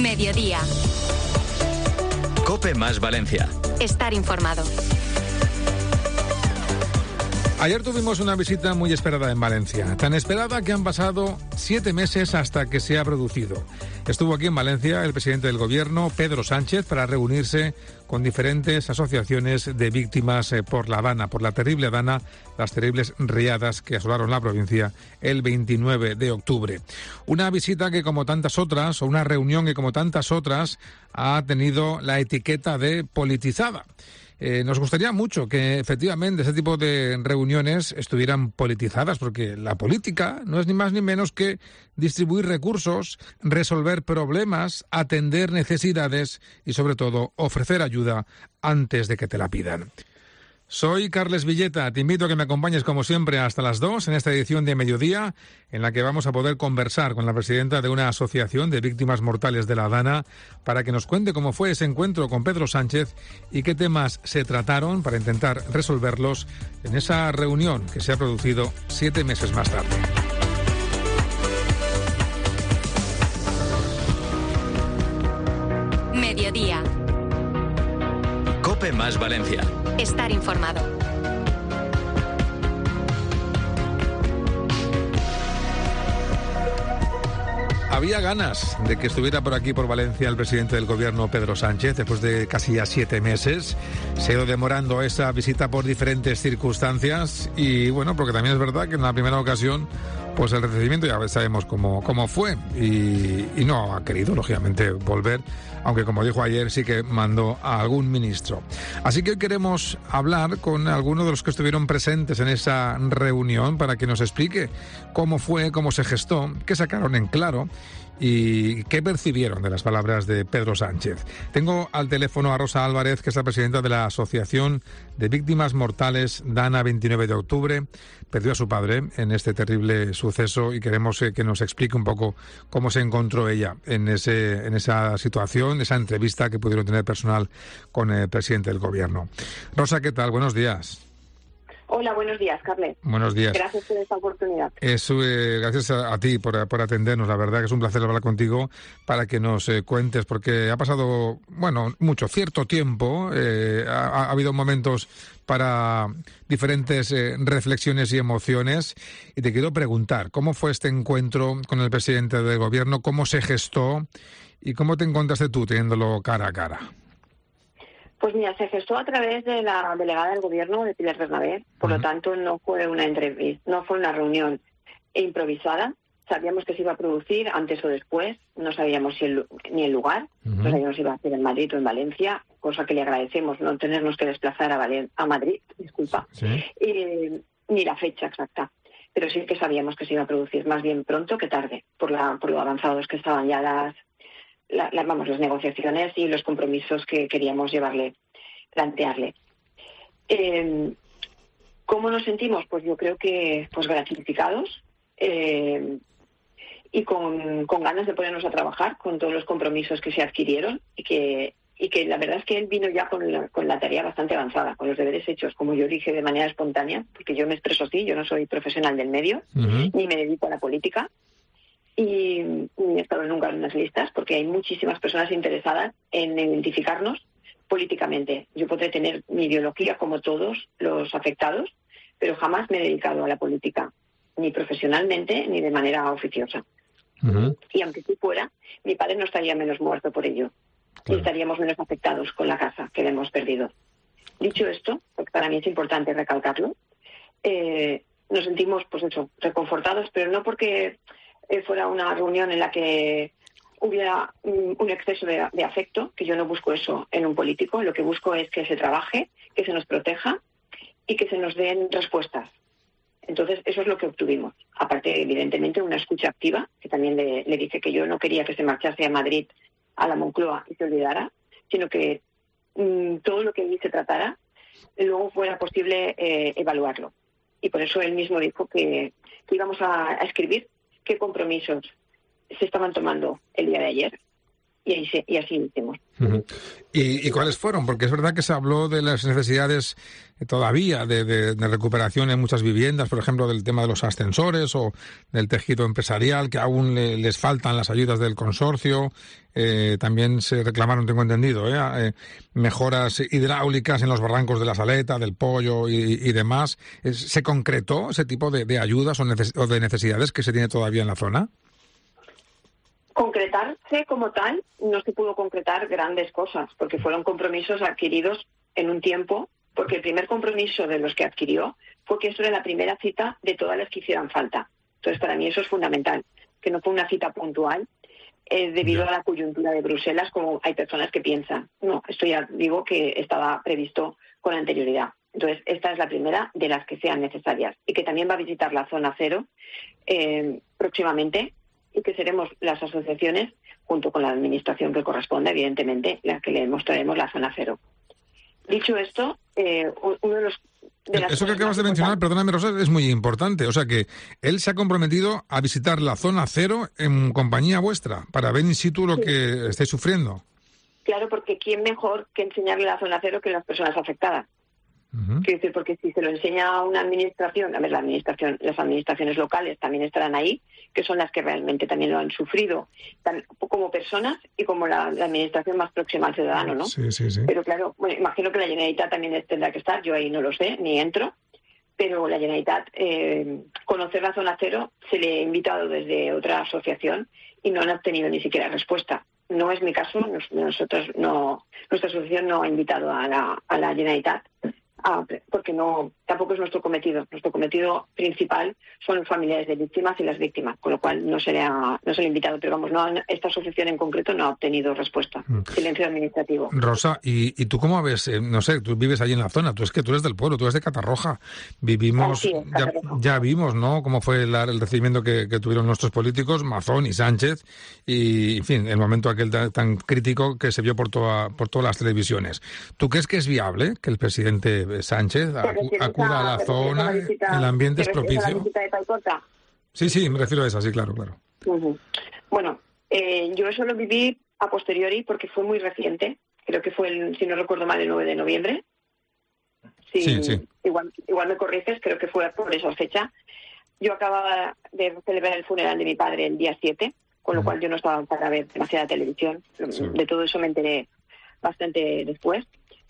Mediodía. COPE más Valencia. Estar informado. Ayer tuvimos una visita muy esperada en Valencia, tan esperada que han pasado 7 meses hasta que se ha producido. Estuvo aquí en Valencia el presidente del Gobierno, Pedro Sánchez, para reunirse con diferentes asociaciones de víctimas por la Dana, por la terrible Dana, las terribles riadas que asolaron la provincia el 29 de octubre. Una visita que, como tantas otras, o una reunión que, como tantas otras, ha tenido la etiqueta de politizada. Nos gustaría mucho que efectivamente ese tipo de reuniones estuvieran politizadas, porque la política no es ni más ni menos que distribuir recursos, resolver problemas, atender necesidades y, sobre todo, ofrecer ayuda antes de que te la pidan. Soy Carles Villeta, te invito a que me acompañes como siempre hasta las 2 en esta edición de Mediodía, en la que vamos a poder conversar con la presidenta de una asociación de víctimas mortales de la Dana para que nos cuente cómo fue ese encuentro con Pedro Sánchez y qué temas se trataron para intentar resolverlos en esa reunión que se ha producido 7 meses más tarde. Mediodía. COPE más Valencia. Estar informado. Había ganas de que estuviera por aquí, por Valencia, el presidente del Gobierno, Pedro Sánchez, después de casi ya 7 meses. Se ha ido demorando esa visita por diferentes circunstancias y, bueno, porque también es verdad que en la primera ocasión, pues el recibimiento ya sabemos cómo fue y no ha querido, lógicamente, volver, aunque como dijo ayer sí que mandó a algún ministro. Así que hoy queremos hablar con algunos de los que estuvieron presentes en esa reunión para que nos explique cómo fue, cómo se gestó, qué sacaron en claro y qué percibieron de las palabras de Pedro Sánchez. Tengo al teléfono a Rosa Álvarez, que es la presidenta de la Asociación de Víctimas Mortales Dana 29 de octubre. Perdió a su padre en este terrible suceso y queremos que nos explique un poco cómo se encontró ella en esa situación, esa entrevista que pudieron tener personal con el presidente del Gobierno. Rosa, ¿qué tal? Buenos días. Hola, buenos días, Carles. Buenos días. Gracias por esta oportunidad. Gracias a ti por atendernos. La verdad que es un placer hablar contigo para que nos cuentes, porque ha pasado, cierto tiempo. Ha habido momentos para diferentes reflexiones y emociones. Y te quiero preguntar, ¿cómo fue este encuentro con el presidente del Gobierno? ¿Cómo se gestó? ¿Y cómo te encontraste tú teniéndolo cara a cara? Pues mira, se gestó a través de la delegada del Gobierno, de Pilar Bernabé. Por lo tanto, no fue una entrevista, no fue una reunión improvisada. Sabíamos que se iba a producir antes o después. No sabíamos ni el lugar. No sabíamos si iba a ser en Madrid o en Valencia, cosa que le agradecemos, no tenernos que desplazar a Madrid, ¿Sí? Ni la fecha exacta. Pero sí que sabíamos que se iba a producir más bien pronto que tarde, por lo avanzados que estaban ya las negociaciones y los compromisos que queríamos plantearle. ¿Cómo nos sentimos? Pues yo creo que gratificados y con ganas de ponernos a trabajar con todos los compromisos que se adquirieron y que la verdad es que él vino ya con la tarea bastante avanzada, con los deberes hechos, como yo dije, de manera espontánea, porque yo me expreso así, yo no soy profesional del medio, ni me dedico a la política. Y he estado nunca en unas listas porque hay muchísimas personas interesadas en identificarnos políticamente. Yo podré tener mi ideología como todos los afectados, pero jamás me he dedicado a la política, ni profesionalmente ni de manera oficiosa. Y aunque sí fuera, mi padre no estaría menos muerto por ello. Claro. Y estaríamos menos afectados con la casa que le hemos perdido. Dicho esto, porque para mí es importante recalcarlo, nos sentimos reconfortados, pero no porque fuera una reunión en la que hubiera un exceso de afecto, que yo no busco eso en un político. Lo que busco es que se trabaje, que se nos proteja y que se nos den respuestas. Entonces, eso es lo que obtuvimos. Aparte, evidentemente, una escucha activa, que también le dije que yo no quería que se marchase a Madrid, a la Moncloa y se olvidara, sino que todo lo que allí se tratara, luego fuera posible evaluarlo. Y por eso él mismo dijo que íbamos a escribir qué compromisos se estaban tomando el día de ayer y así hicimos. Uh-huh. ¿Y cuáles fueron? Porque es verdad que se habló de las necesidades todavía de recuperación en muchas viviendas, por ejemplo, del tema de los ascensores o del tejido empresarial, que aún les faltan las ayudas del consorcio. También se reclamaron, tengo entendido, mejoras hidráulicas en los barrancos de la Saleta, del Pollo y demás. ¿Se concretó ese tipo de ayudas o de necesidades que se tiene todavía en la zona? Concretarse como tal, no se pudo concretar grandes cosas, porque fueron compromisos adquiridos en un tiempo, porque el primer compromiso de los que adquirió fue que eso era la primera cita de todas las que hicieran falta. Entonces, para mí eso es fundamental, que no fue una cita puntual debido a la coyuntura de Bruselas, como hay personas que piensan. No, esto ya digo que estaba previsto con anterioridad. Entonces, esta es la primera de las que sean necesarias y que también va a visitar la zona cero próximamente, y que seremos las asociaciones, junto con la administración que corresponde, evidentemente, las que le mostraremos la zona cero. Dicho esto, uno de los... Eso que acabas de mencionar, perdóname, Rosa, es muy importante. O sea que él se ha comprometido a visitar la zona cero en compañía vuestra, para ver in situ lo que estáis sufriendo. Claro, porque ¿quién mejor que enseñarle la zona cero que las personas afectadas? Uh-huh. Quiero decir, porque si se lo enseña a una administración, las administraciones locales también estarán ahí, que son las que realmente también lo han sufrido, como personas y como la administración más próxima al ciudadano, ¿no? Sí. Pero claro, bueno, imagino que la Generalitat también tendrá que estar, yo ahí no lo sé, ni entro, pero la Generalitat, conocer la zona cero, se le ha invitado desde otra asociación y no han obtenido ni siquiera respuesta. No es mi caso, nuestra asociación no ha invitado a la Generalitat, porque tampoco es nuestro cometido. Nuestro cometido principal son los familiares de víctimas y las víctimas, con lo cual no se le ha invitado. Pero vamos, esta asociación en concreto no ha obtenido respuesta. Silencio administrativo. Rosa, ¿y tú cómo ves? No sé, tú vives allí en la zona, tú eres del pueblo, tú eres de Catarroja. Vivimos, ya vimos, ¿no?, cómo fue el recibimiento que tuvieron nuestros políticos, Mazón y Sánchez, y, en fin, el momento aquel tan crítico que se vio por todas las televisiones. ¿Tú crees que es viable que el presidente Sánchez acuda a la zona, el ambiente es propicio? ¿La visita de Paiporta? Sí, me refiero a esa, sí, claro. Uh-huh. Bueno, yo eso lo viví a posteriori porque fue muy reciente. Creo que fue, si no recuerdo mal, el 9 de noviembre. Sí. Igual me corriges, creo que fue por esa fecha. Yo acababa de celebrar el funeral de mi padre el día 7, con lo cual yo no estaba para ver demasiada televisión. Sí. De todo eso me enteré bastante después.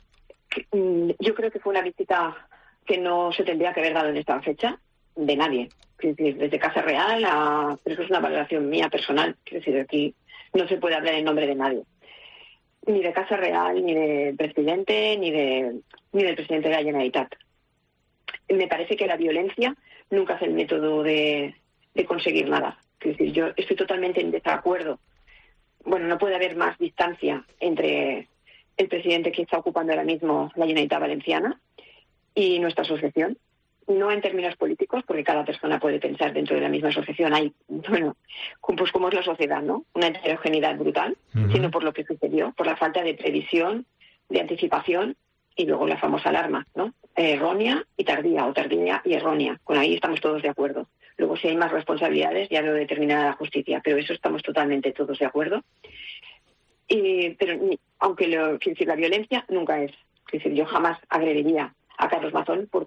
Yo creo que fue una visita que no se tendría que haber dado en esta fecha de nadie. Es decir, desde Casa Real pero eso es una valoración mía personal. Es decir, aquí no se puede hablar en nombre de nadie. Ni de Casa Real, ni del presidente, ni del presidente de la Generalitat. Me parece que la violencia nunca es el método de conseguir nada. Es decir, yo estoy totalmente en desacuerdo. Bueno, no puede haber más distancia entre el presidente que está ocupando ahora mismo la Generalitat Valenciana y nuestra asociación. No en términos políticos, porque cada persona puede pensar dentro de la misma asociación. Hay, pues como es la sociedad, ¿no? Una heterogeneidad brutal, sino por lo que sucedió, por la falta de previsión, de anticipación y luego la famosa alarma, ¿no? Errónea y tardía, o tardía y errónea. Con ahí estamos todos de acuerdo. Luego, si hay más responsabilidades, ya lo determinará la justicia, pero eso estamos totalmente todos de acuerdo. Pero aunque la violencia nunca es. Es decir, yo jamás agrediría a Carlos Mazón por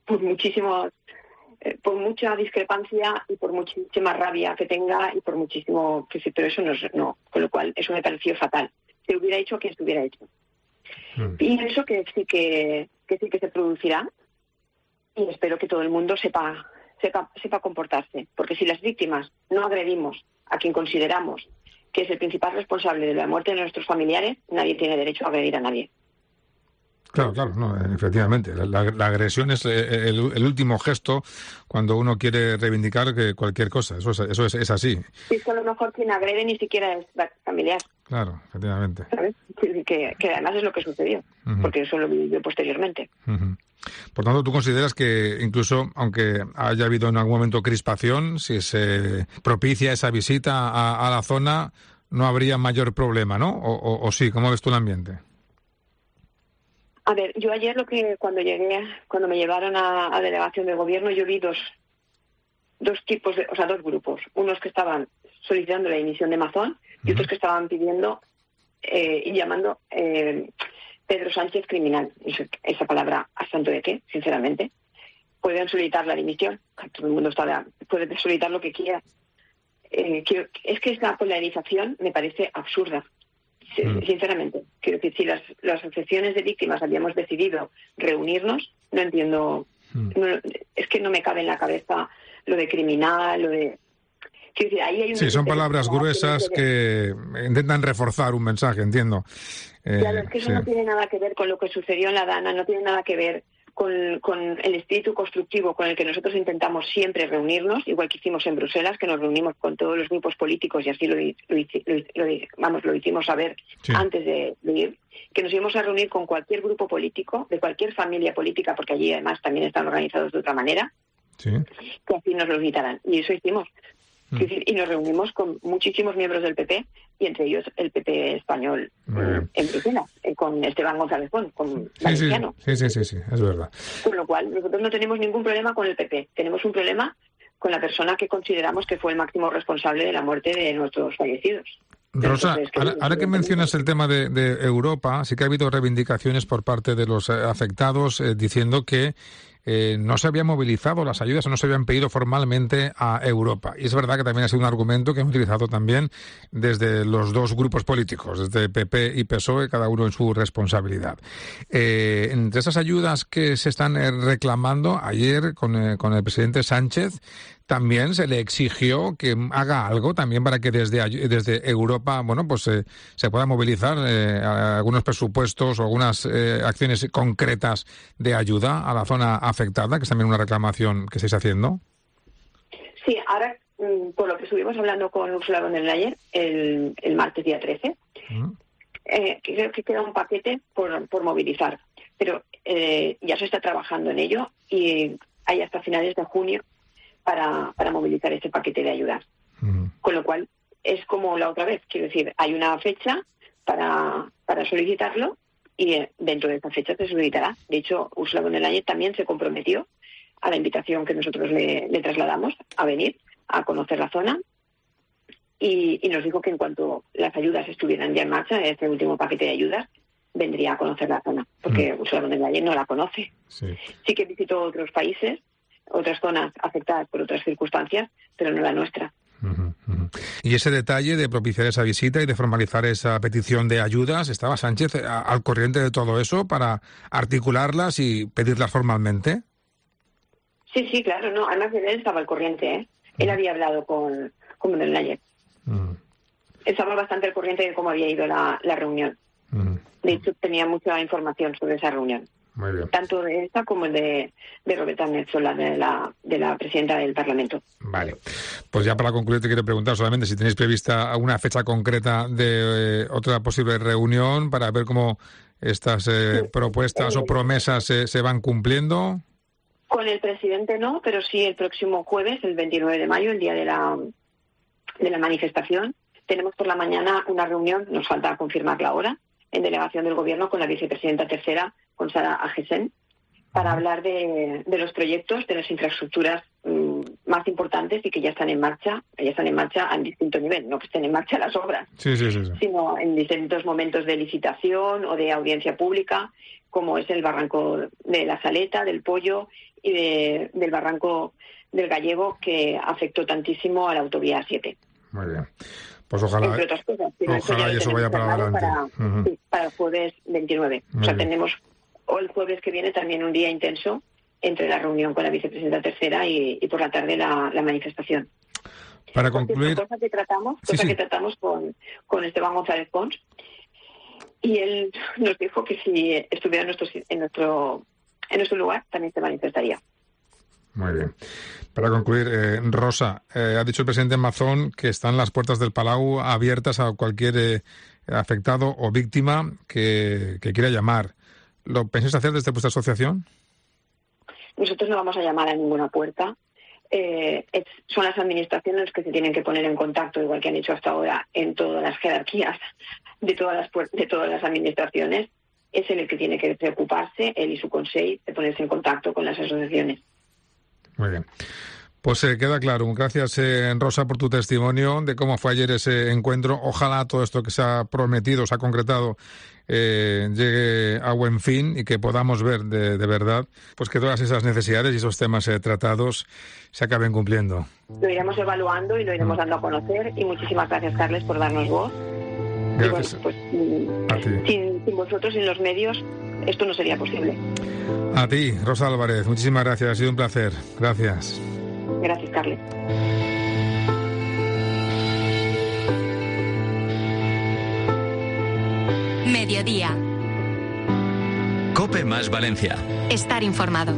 mucha discrepancia y por muchísima rabia que tenga y por muchísimo... Pero eso no. Con lo cual, eso me pareció fatal. Se hubiera hecho quien se hubiera hecho. Y eso que sí que se producirá, y espero que todo el mundo sepa comportarse. Porque si las víctimas no agredimos a quien consideramos que es el principal responsable de la muerte de nuestros familiares, nadie tiene derecho a agredir a nadie. Claro, no, efectivamente. La agresión es el último gesto cuando uno quiere reivindicar cualquier cosa. Eso es así. Y es que a lo mejor quien agrede ni siquiera es familiar. Claro, efectivamente. ¿Sabes? Que además es lo que sucedió, porque eso lo vi yo posteriormente. Por tanto, ¿tú consideras que incluso, aunque haya habido en algún momento crispación, si se propicia esa visita a la zona, no habría mayor problema, ¿no? ¿O sí? ¿Cómo ves tú el ambiente? A ver, yo ayer cuando me llevaron a delegación del gobierno, yo vi dos grupos, dos grupos. Unos que estaban solicitando la dimisión de Mazón y otros que estaban pidiendo y llamando Pedro Sánchez criminal. Esa palabra, ¿a santo de qué? Sinceramente. Pueden solicitar la dimisión. Todo el mundo puede solicitar lo que quiera. Es que esta polarización me parece absurda. Sinceramente. Quiero decir, si las asociaciones de víctimas habíamos decidido reunirnos, no entiendo. Es que no me cabe en la cabeza lo de criminal, lo de... Quiero decir, ahí hay son palabras gruesas que intentan reforzar un mensaje, entiendo. Claro, es que eso no tiene nada que ver con lo que sucedió en La Dana, no tiene nada que ver con el espíritu constructivo con el que nosotros intentamos siempre reunirnos, igual que hicimos en Bruselas, que nos reunimos con todos los grupos políticos y así lo hicimos saber antes de ir, que nos íbamos a reunir con cualquier grupo político, de cualquier familia política, porque allí además también están organizados de otra manera, que así nos lo invitaran. Y eso hicimos. Y nos reunimos con muchísimos miembros del PP, y entre ellos el PP español en Bruselas, con Esteban González Pons, con valenciano. Sí, es verdad. Con lo cual, nosotros no tenemos ningún problema con el PP, tenemos un problema con la persona que consideramos que fue el máximo responsable de la muerte de nuestros fallecidos. Rosa, ahora que mencionas el tema de Europa, sí que ha habido reivindicaciones por parte de los afectados diciendo que no se habían movilizado las ayudas o no se habían pedido formalmente a Europa. Y es verdad que también ha sido un argumento que han utilizado también desde los dos grupos políticos, desde PP y PSOE, cada uno en su responsabilidad. Entre esas ayudas que se están reclamando, ayer con el presidente Sánchez también se le exigió que haga algo también para que desde Europa, se pueda movilizar algunos presupuestos o algunas acciones concretas de ayuda a la zona afectada, que es también una reclamación que estáis haciendo. Sí, ahora, por lo que estuvimos hablando con Ursula von der Leyen el martes día 13, creo que queda un paquete por movilizar, pero ya se está trabajando en ello y hay hasta finales de junio para movilizar este paquete de ayudas. Con lo cual, es como la otra vez, quiero decir, hay una fecha para solicitarlo y dentro de esa fecha se solicitará. De hecho, Ursula von der Leyen también se comprometió a la invitación que nosotros le trasladamos a venir a conocer la zona y nos dijo que en cuanto las ayudas estuvieran ya en marcha, este último paquete de ayudas, vendría a conocer la zona, porque Ursula von der Leyen no la conoce. Sí que visitó otros países, otras zonas afectadas por otras circunstancias, pero no la nuestra. Y ese detalle de propiciar esa visita y de formalizar esa petición de ayudas, ¿estaba Sánchez al corriente de todo eso para articularlas y pedirlas formalmente? Sí, claro, no. Además, él estaba al corriente, Él había hablado con von der Leyen. Estaba bastante al corriente de cómo había ido la reunión. De hecho, tenía mucha información sobre esa reunión. Muy bien. Tanto de esta como de Roberta Metsola, de la presidenta del Parlamento. Vale. Pues ya para concluir te quiero preguntar solamente si tenéis prevista una fecha concreta de otra posible reunión para ver cómo estas propuestas o promesas se van cumpliendo. Con el presidente no, pero sí el próximo jueves, el 29 de mayo, el día de la manifestación, tenemos por la mañana una reunión, nos falta confirmar la hora, en delegación del Gobierno con la vicepresidenta tercera, con Sara Agesen, para hablar de los proyectos, de las infraestructuras más importantes y que ya están en marcha a distinto nivel, no que estén en marcha las obras, sino en distintos momentos de licitación o de audiencia pública, como es el barranco de la Saleta, del Pollo y del barranco del Gallego, que afectó tantísimo a la autovía 7. Muy bien. Pues ojalá, entre otras cosas, ojalá y eso vaya para adelante. Para el jueves 29. Muy bien. Tenemos el jueves que viene también un día intenso entre la reunión con la vicepresidenta tercera y por la tarde la manifestación. Para concluir... Cosa que tratamos con Esteban González Pons, y él nos dijo que si estuviera en nuestro lugar también se manifestaría. Muy bien. Para concluir, Rosa, ha dicho el presidente Mazón que están las puertas del Palau abiertas a cualquier afectado o víctima que quiera llamar. ¿Lo pensáis hacer desde vuestra asociación? Nosotros no vamos a llamar a ninguna puerta. Son las administraciones las que se tienen que poner en contacto, igual que han hecho hasta ahora en todas las jerarquías de todas las administraciones. Es él el que tiene que preocuparse, él y su consejo, de ponerse en contacto con las asociaciones. Muy bien. Pues queda claro. Gracias, Rosa, por tu testimonio de cómo fue ayer ese encuentro. Ojalá todo esto que se ha prometido, se ha concretado, llegue a buen fin y que podamos ver de verdad pues que todas esas necesidades y esos temas tratados se acaben cumpliendo. Lo iremos evaluando y lo iremos dando a conocer. Y muchísimas gracias, Carles, por darnos voz. Gracias. Y bueno, pues, a ti. Sin vosotros, sin los medios, esto no sería posible. A ti, Rosa Álvarez, muchísimas gracias, ha sido un placer. Gracias. Gracias, Carles. Mediodía. COPE más Valencia. Estar informado.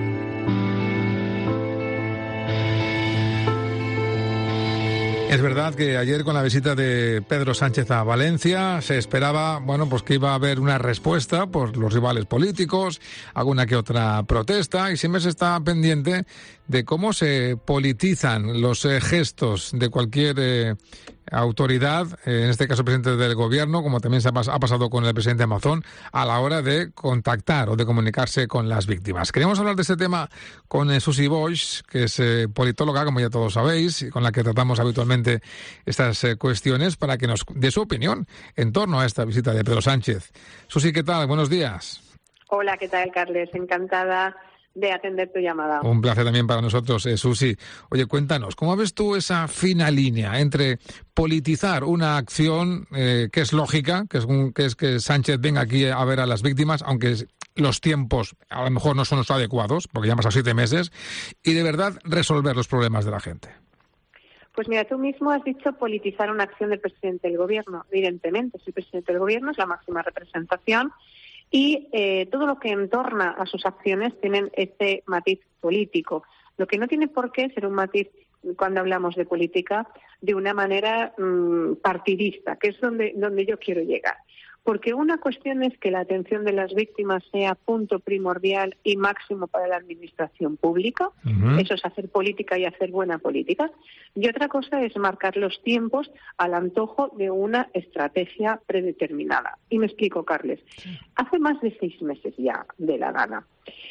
Es verdad que ayer con la visita de Pedro Sánchez a Valencia se esperaba, pues que iba a haber una respuesta por los rivales políticos, alguna que otra protesta, y siempre se está pendiente de cómo se politizan los gestos de cualquier autoridad, en este caso presidente del gobierno, como también ha pasado con el presidente Amazon, a la hora de contactar o de comunicarse con las víctimas. Queremos hablar de este tema con Susi Boix, que es politóloga, como ya todos sabéis, y con la que tratamos habitualmente estas cuestiones, para que nos dé su opinión en torno a esta visita de Pedro Sánchez. Susi, ¿qué tal? Buenos días. Hola, ¿qué tal, Carles? Encantada de atender tu llamada. Un placer también para nosotros, Susi. Oye, cuéntanos, ¿cómo ves tú esa fina línea entre politizar una acción que es lógica, que es que Sánchez venga aquí a ver a las víctimas, aunque los tiempos a lo mejor no son los adecuados, porque ya han pasado 7 meses, y de verdad resolver los problemas de la gente? Pues mira, tú mismo has dicho politizar una acción del presidente del gobierno. Evidentemente, si el presidente del gobierno es la máxima representación, y todo lo que entorna a sus acciones tienen ese matiz político. Lo que no tiene por qué ser un matiz, cuando hablamos de política, de una manera partidista, que es donde yo quiero llegar. Porque una cuestión es que la atención de las víctimas sea punto primordial y máximo para la administración pública. Uh-huh. Eso es hacer política y hacer buena política. Y otra cosa es marcar los tiempos al antojo de una estrategia predeterminada. Y me explico, Carles. Hace más de 6 meses ya de la gana.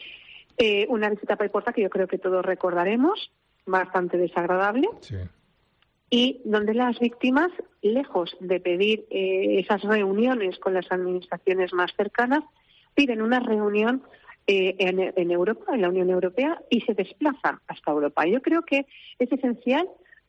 Una visita a Paiporta que yo creo que todos recordaremos, bastante desagradable. Sí. Y donde las víctimas, lejos de pedir esas reuniones con las administraciones más cercanas, piden una reunión en Europa, en la Unión Europea, y se desplazan hasta Europa. Yo creo que es esencial,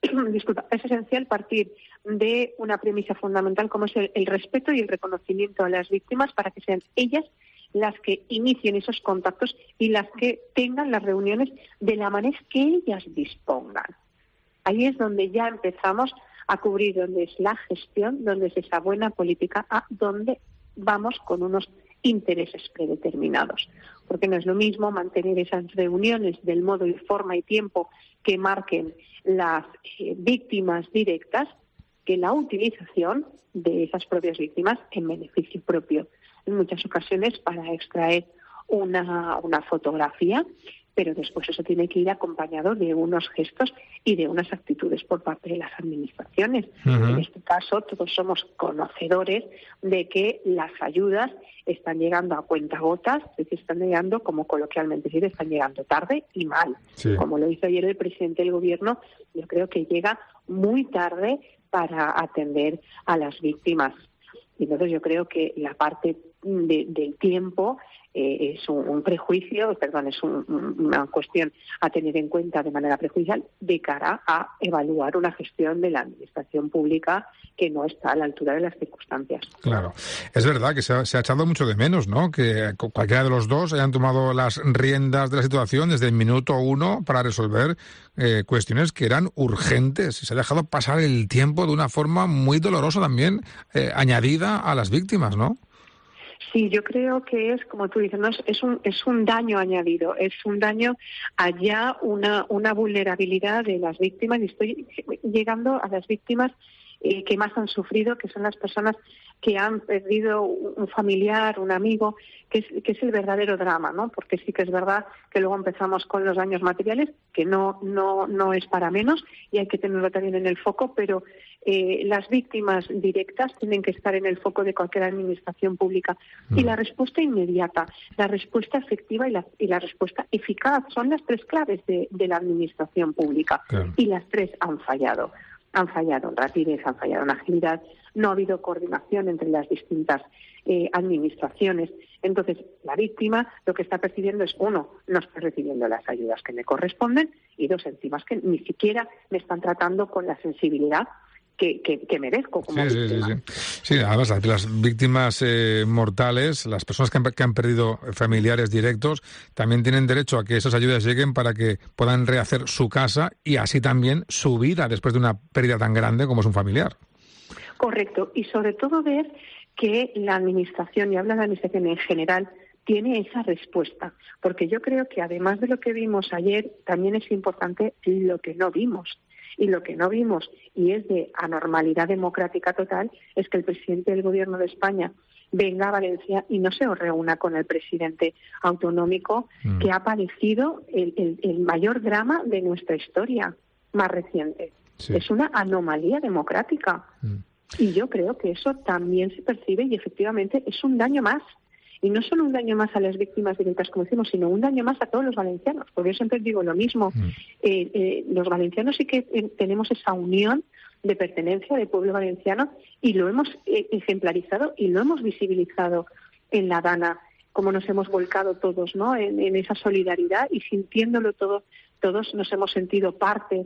es esencial partir de una premisa fundamental como es el respeto y el reconocimiento a las víctimas, para que sean ellas las que inicien esos contactos y las que tengan las reuniones de la manera que ellas dispongan. Ahí es donde ya empezamos a cubrir donde es la gestión, donde es esa buena política, a donde vamos con unos intereses predeterminados. Porque no es lo mismo mantener esas reuniones del modo y forma y tiempo que marquen las víctimas directas, que la utilización de esas propias víctimas en beneficio propio. En muchas ocasiones para extraer una fotografía, pero después eso tiene que ir acompañado de unos gestos y de unas actitudes por parte de las administraciones. Uh-huh. En este caso, todos somos conocedores de que las ayudas están llegando a cuentagotas, es decir, están llegando, como coloquialmente decir, están llegando tarde y mal. Sí. Como lo hizo ayer el presidente del gobierno, yo creo que llega muy tarde para atender a las víctimas. Y entonces yo creo que la parte del tiempo es un prejuicio, es una cuestión a tener en cuenta de manera prejudicial de cara a evaluar una gestión de la administración pública que no está a la altura de las circunstancias. Claro. Es verdad que se ha echado mucho de menos, ¿no?, que cualquiera de los dos hayan tomado las riendas de la situación desde el minuto 1 para resolver cuestiones que eran urgentes. Se ha dejado pasar el tiempo de una forma muy dolorosa también, añadida a las víctimas, ¿no? Sí, yo creo que es, como tú dices, ¿no? es un daño añadido, es un daño allá, una vulnerabilidad de las víctimas, y estoy llegando a las víctimas que más han sufrido, que son las personas que han perdido un familiar, un amigo, que es el verdadero drama, ¿no? Porque sí que es verdad que luego empezamos con los daños materiales, que no es para menos y hay que tenerlo también en el foco, pero las víctimas directas tienen que estar en el foco de cualquier administración pública. Y la respuesta inmediata, la respuesta efectiva y la respuesta eficaz son las tres claves de la administración pública. Claro. Y las tres han fallado. Han fallado en rapidez, han fallado en agilidad, no ha habido coordinación entre las distintas administraciones. Entonces, la víctima lo que está percibiendo es, uno, no estoy recibiendo las ayudas que me corresponden, y dos, encima es que ni siquiera me están tratando con la sensibilidad que merezco como víctima. Sí, además las víctimas mortales, las personas que han perdido familiares directos, también tienen derecho a que esas ayudas lleguen para que puedan rehacer su casa y así también su vida después de una pérdida tan grande como es un familiar. Correcto, y sobre todo ver que la administración, y habla de la administración en general, tiene esa respuesta, porque yo creo que además de lo que vimos ayer, también es importante lo que no vimos. Y lo que no vimos, y es de anormalidad democrática total, es que el presidente del Gobierno de España venga a Valencia y no se reúna con el presidente autonómico, que ha padecido el mayor drama de nuestra historia más reciente. Sí. Es una anomalía democrática. Y yo creo que eso también se percibe y efectivamente es un daño más. Y no solo un daño más a las víctimas directas, como decimos, sino un daño más a todos los valencianos. Porque yo siempre digo lo mismo. Los valencianos sí que tenemos esa unión de pertenencia del pueblo valenciano y lo hemos ejemplarizado y lo hemos visibilizado en la Dana, como nos hemos volcado todos, ¿no? En esa solidaridad y sintiéndolo todo. Todos nos hemos sentido parte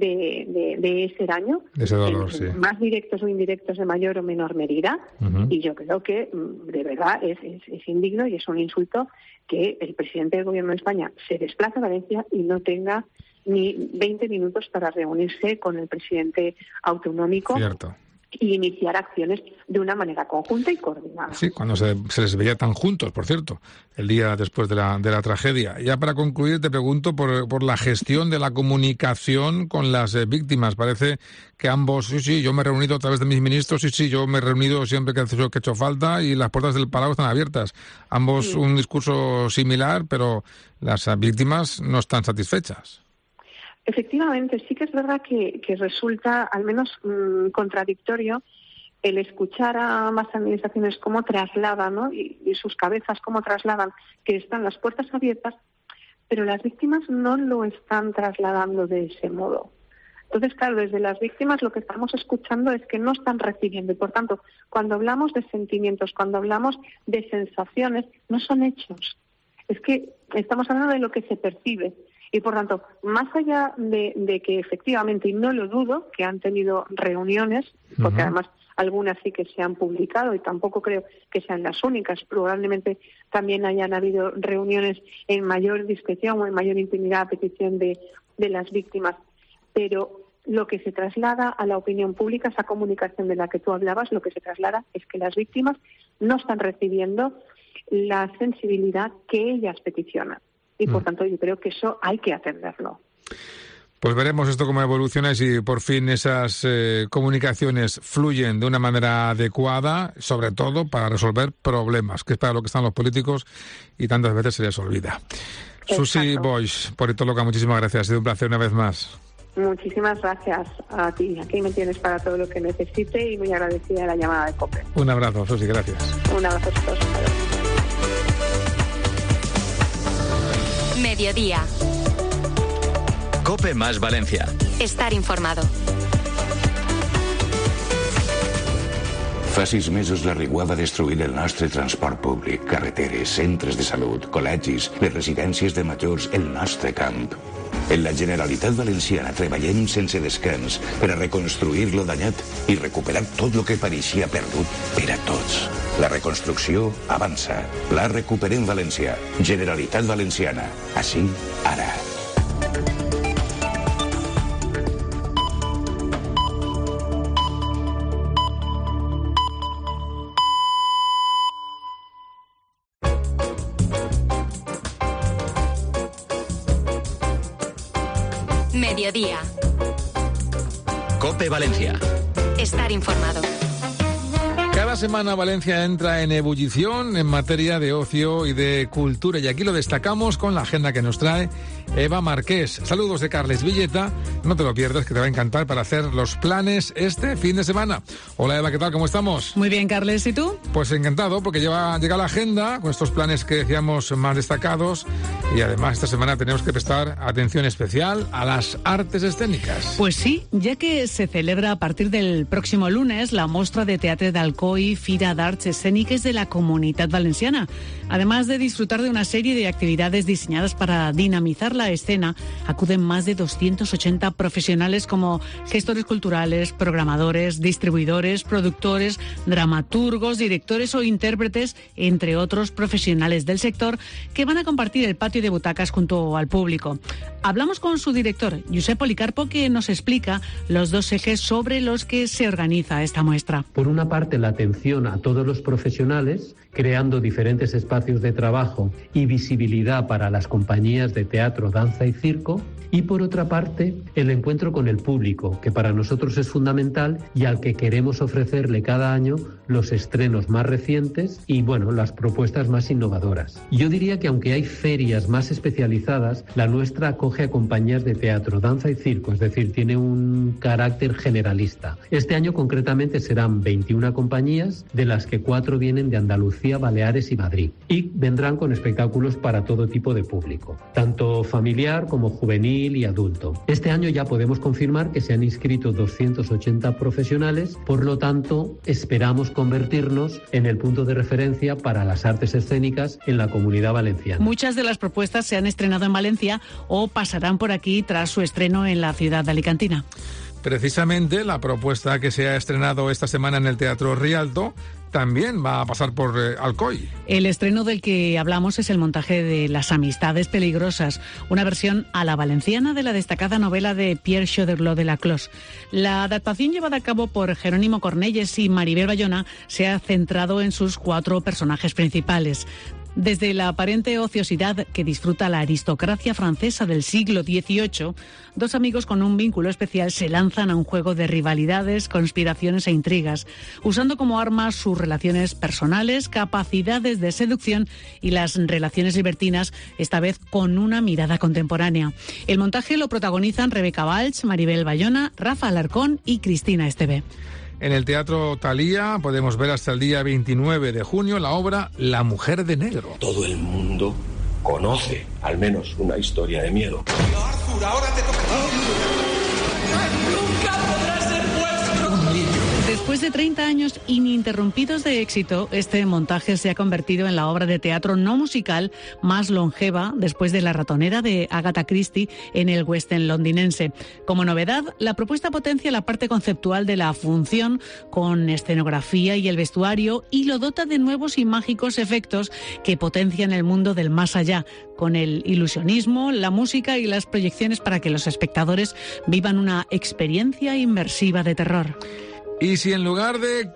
de ese daño, de ese dolor, sí. Más directos o indirectos de mayor o menor medida, y yo creo que de verdad es indigno y es un insulto que el presidente del Gobierno de España se desplace a Valencia y no tenga ni 20 minutos para reunirse con el presidente autonómico. Cierto. Y iniciar acciones de una manera conjunta y coordinada. Sí, cuando se les veía tan juntos, por cierto, el día después de la tragedia. Ya para concluir, te pregunto por la gestión de la comunicación con las víctimas. Parece que ambos, sí, yo me he reunido a través de mis ministros, sí, yo me he reunido siempre que he hecho falta y las puertas del Palau están abiertas. Ambos un discurso similar, pero las víctimas no están satisfechas. Efectivamente, sí que es verdad que resulta al menos contradictorio el escuchar a ambas administraciones cómo trasladan, ¿no? y sus cabezas cómo trasladan que están las puertas abiertas, pero las víctimas no lo están trasladando de ese modo. Entonces, claro, desde las víctimas lo que estamos escuchando es que no están recibiendo y, por tanto, cuando hablamos de sentimientos, cuando hablamos de sensaciones, no son hechos. Es que estamos hablando de lo que se percibe. Y, por tanto, más allá de que efectivamente, y no lo dudo, que han tenido reuniones, porque además algunas sí que se han publicado y tampoco creo que sean las únicas, probablemente también hayan habido reuniones en mayor discreción o en mayor intimidad a petición de las víctimas, pero lo que se traslada a la opinión pública, esa comunicación de la que tú hablabas, lo que se traslada es que las víctimas no están recibiendo la sensibilidad que ellas peticionan. Y, por tanto, yo creo que eso hay que atenderlo. Pues veremos esto cómo evoluciona y si por fin esas comunicaciones fluyen de una manera adecuada, sobre todo para resolver problemas, que es para lo que están los políticos y tantas veces se les olvida. Exacto. Susi Boix, politóloga, muchísimas gracias. Ha sido un placer una vez más. Muchísimas gracias a ti. Aquí me tienes para todo lo que necesite y muy agradecida de la llamada de COPE. Un abrazo, Susi, gracias. Un abrazo a todos. Mediodía. COPE más Valencia. Estar informado. Fa 6 mesos la Riuà va destruir el nostre transport públic, carreteres, centres de salut, col·legis, les residències de majors, el nostre camp. En la Generalitat Valenciana treballem sense descans per a reconstruir lo danyat i recuperar tot lo que pareixia perdut per a tots. La reconstrucció avança. La recuperem València. Generalitat Valenciana. Així, ara. Mediodía. COPE Valencia. Estar informado. Cada semana Valencia entra en ebullición en materia de ocio y de cultura, y aquí lo destacamos con la agenda que nos trae Eva Marqués. Saludos de Carles Villeta, no te lo pierdas, que te va a encantar para hacer los planes este fin de semana. Hola Eva, ¿qué tal? ¿Cómo estamos? Muy bien, Carles, ¿y tú? Pues encantado, porque llega la agenda con estos planes que decíamos más destacados, y además esta semana tenemos que prestar atención especial a las artes escénicas. Pues sí, ya que se celebra a partir del próximo lunes la mostra de teatre d'Alcoi Fira d'Arts Escèniques de la Comunitat Valenciana. Además de disfrutar de una serie de actividades diseñadas para dinamizar la escena, acuden más de 280 profesionales como gestores culturales, programadores, distribuidores, productores, dramaturgos, directores o intérpretes, entre otros profesionales del sector, que van a compartir el patio de butacas junto al público. Hablamos con su director, Josep Policarpo, que nos explica los dos ejes sobre los que se organiza esta muestra. Por una parte, la atención a todos los profesionales, creando diferentes espacios de trabajo y visibilidad para las compañías de teatro, danza y circo. Y por otra parte, el encuentro con el público, que para nosotros es fundamental y al que queremos ofrecerle cada año los estrenos más recientes y, las propuestas más innovadoras. Yo diría que aunque hay ferias más especializadas, la nuestra acoge a compañías de teatro, danza y circo, es decir, tiene un carácter generalista. Este año concretamente serán 21 compañías, de las que 4 vienen de Andalucía, Baleares y Madrid. Y vendrán con espectáculos para todo tipo de público, tanto familiar como juvenil y adulto. Este año ya podemos confirmar que se han inscrito 280 profesionales, por lo tanto esperamos convertirnos en el punto de referencia para las artes escénicas en la Comunidad Valenciana. Muchas de las propuestas se han estrenado en Valencia o pasarán por aquí tras su estreno en la ciudad alicantina. Precisamente la propuesta que se ha estrenado esta semana en el Teatro Rialto también va a pasar por Alcoi. El estreno del que hablamos es el montaje de Las amistades peligrosas, una versión a la valenciana de la destacada novela de Pierre Choderlos de Laclos. La adaptación llevada a cabo por Jerónimo Cornelles y Maribel Bayona se ha centrado en sus 4 personajes principales. Desde la aparente ociosidad que disfruta la aristocracia francesa del siglo XVIII, 2 amigos con un vínculo especial se lanzan a un juego de rivalidades, conspiraciones e intrigas, usando como armas sus relaciones personales, capacidades de seducción y las relaciones libertinas, esta vez con una mirada contemporánea. El montaje lo protagonizan Rebeca Valls, Maribel Bayona, Rafa Alarcón y Cristina Esteve. En el Teatro Thalía podemos ver hasta el día 29 de junio la obra La mujer de negro. Todo el mundo conoce al menos una historia de miedo. Arthur, ahora te toca. Nunca podrás ser vuestro. Un niño. Después de 30 años ininterrumpidos de éxito, este montaje se ha convertido en la obra de teatro no musical más longeva después de La ratonera de Agatha Christie en el West End londinense. Como novedad, la propuesta potencia la parte conceptual de la función con escenografía y el vestuario y lo dota de nuevos y mágicos efectos que potencian el mundo del más allá, con el ilusionismo, la música y las proyecciones para que los espectadores vivan una experiencia inmersiva de terror. Y si en lugar de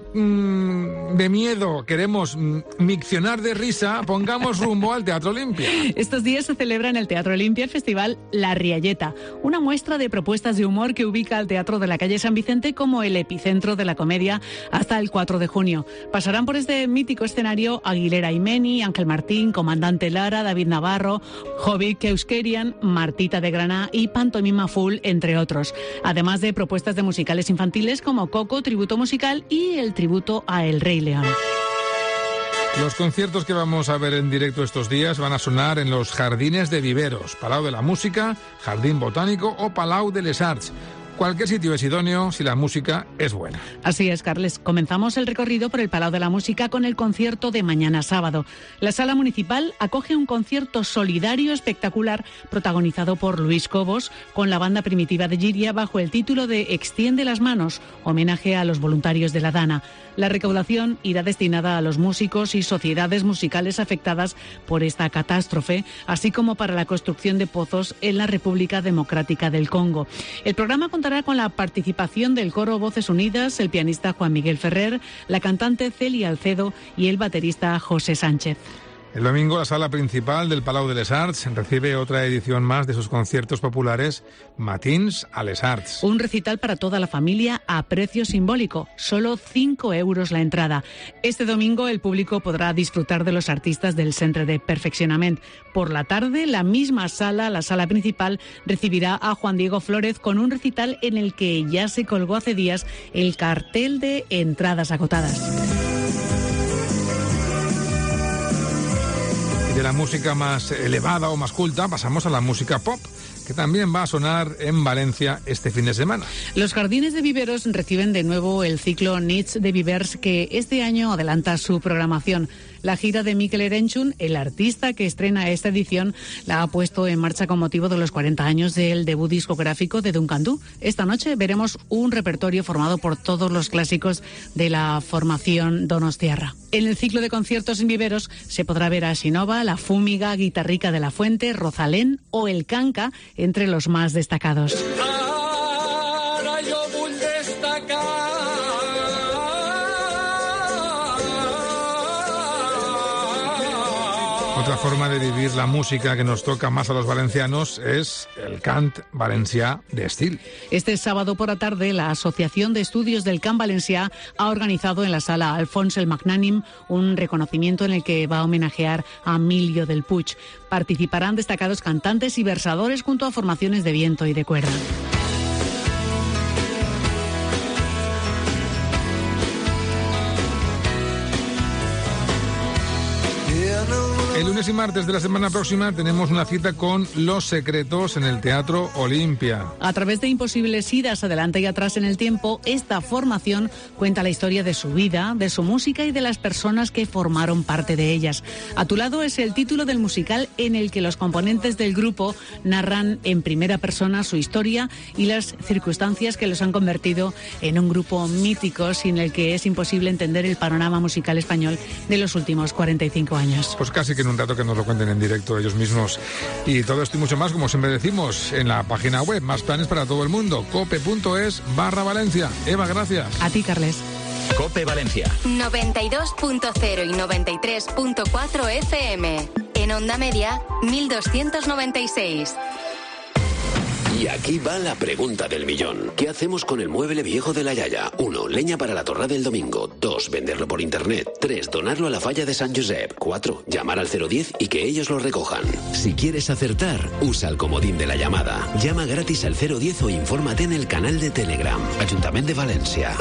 miedo queremos miccionar de risa, pongamos rumbo al Teatro Olimpia. Estos días se celebra en el Teatro Olimpia el festival La Rialleta, una muestra de propuestas de humor que ubica al Teatro de la Calle San Vicente como el epicentro de la comedia hasta el 4 de junio. Pasarán por este mítico escenario Aguilera Imeni, Ángel Martín, Comandante Lara, David Navarro, Jovic Euskerian, Martita de Granà y Pantomima Full, entre otros. Además de propuestas de musicales infantiles como Coco, tributo musical, y el tributo a El Rey León. Los conciertos que vamos a ver en directo estos días van a sonar en los Jardines de Viveros, Palau de la Música, Jardín Botánico o Palau de les Arts. Cualquier sitio es idóneo si la música es buena. Así es, Carles. Comenzamos el recorrido por el Palau de la Música con el concierto de mañana sábado. La Sala Municipal acoge un concierto solidario espectacular protagonizado por Luis Cobos con la banda primitiva de Llíria bajo el título de Extiende las manos, homenaje a los voluntarios de la Dana. La recaudación irá destinada a los músicos y sociedades musicales afectadas por esta catástrofe, así como para la construcción de pozos en la República Democrática del Congo. El programa contará con la participación del coro Voces Unidas, el pianista Juan Miguel Ferrer, la cantante Celia Alcedo y el baterista José Sánchez. El domingo la sala principal del Palau de les Arts recibe otra edición más de sus conciertos populares Matins a les Arts. Un recital para toda la familia a precio simbólico, solo 5 euros la entrada. Este domingo el público podrá disfrutar de los artistas del Centre de Perfeccionament. Por la tarde, la misma sala, la sala principal, recibirá a Juan Diego Flórez con un recital en el que ya se colgó hace días el cartel de entradas agotadas. De la música más elevada o más culta pasamos a la música pop, que también va a sonar en Valencia este fin de semana. Los Jardines de Viveros reciben de nuevo el ciclo Nits de Vivers, que este año adelanta su programación. La gira de Mikel Erenchun, el artista que estrena esta edición, la ha puesto en marcha con motivo de los 40 años del debut discográfico de Duncan Du. Esta noche veremos un repertorio formado por todos los clásicos de la formación donostiarra. En el ciclo de conciertos en Viveros se podrá ver a Sinova, La Fúmiga, Guitarrica de la Fuente, Rosalén o El Canca, entre los más destacados. Ara jo vull destacar Otra forma de vivir la música que nos toca más a los valencianos es el cant valencià d'estil. Este sábado por la tarde, la Asociación de Estudios del Cant Valencià ha organizado en la sala Alfons el Magnànim un reconocimiento en el que va a homenajear a Emilio del Puig. Participarán destacados cantantes y versadores junto a formaciones de viento y de cuerda. El lunes y martes de la semana próxima tenemos una cita con Los Secretos en el Teatro Olimpia. A través de imposibles idas adelante y atrás en el tiempo, esta formación cuenta la historia de su vida, de su música y de las personas que formaron parte de ellas. A tu lado es el título del musical en el que los componentes del grupo narran en primera persona su historia y las circunstancias que los han convertido en un grupo mítico sin el que es imposible entender el panorama musical español de los últimos 45 años. Pues casi que en un rato que nos lo cuenten en directo ellos mismos. Y todo esto y mucho más, como siempre decimos, en la página web, más planes para todo el mundo, cope.es/Valencia. Eva, gracias. A ti, Carles. Cope Valencia. 92.0 y 93.4 FM. En onda media, 1296. Y aquí va la pregunta del millón. ¿Qué hacemos con el mueble viejo de la yaya? 1. Leña para la torrada del domingo. 2. Venderlo por internet. 3. Donarlo a la falla de San Josep. 4. Llamar al 010 y que ellos lo recojan. Si quieres acertar, usa el comodín de la llamada. Llama gratis al 010 o infórmate en el canal de Telegram. Ayuntamiento de Valencia.